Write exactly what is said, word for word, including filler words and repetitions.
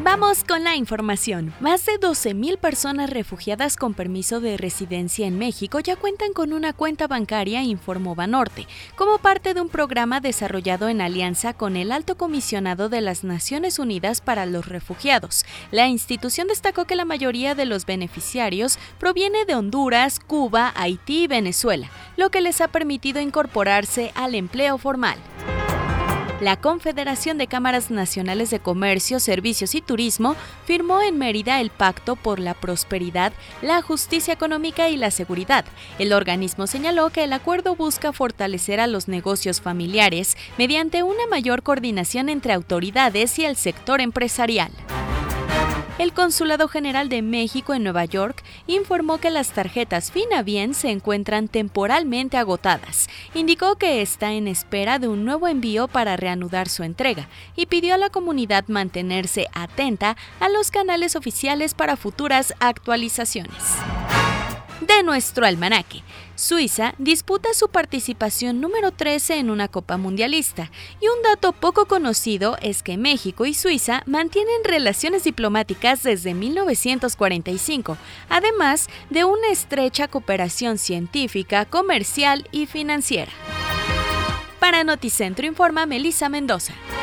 Vamos con la información. Más de doce mil personas refugiadas con permiso de residencia en México ya cuentan con una cuenta bancaria, informó Banorte, como parte de un programa desarrollado en alianza con el Alto Comisionado de las Naciones Unidas para los Refugiados. La institución destacó que la mayoría de los beneficiarios proviene de Honduras, Cuba, Haití y Venezuela, lo que les ha permitido incorporarse al empleo formal. La Confederación de Cámaras Nacionales de Comercio, Servicios y Turismo firmó en Mérida el Pacto por la Prosperidad, la Justicia Económica y la Seguridad. El organismo señaló que el acuerdo busca fortalecer a los negocios familiares mediante una mayor coordinación entre autoridades y el sector empresarial. El Consulado General de México en Nueva York informó que las tarjetas Finavien se encuentran temporalmente agotadas. Indicó que está en espera de un nuevo envío para reanudar su entrega y pidió a la comunidad mantenerse atenta a los canales oficiales para futuras actualizaciones. De nuestro almanaque, Suiza disputa su participación número trece en una Copa Mundialista, y un dato poco conocido es que México y Suiza mantienen relaciones diplomáticas desde mil novecientos cuarenta y cinco, además de una estrecha cooperación científica, comercial y financiera. Para Noticentro informa Melissa Mendoza.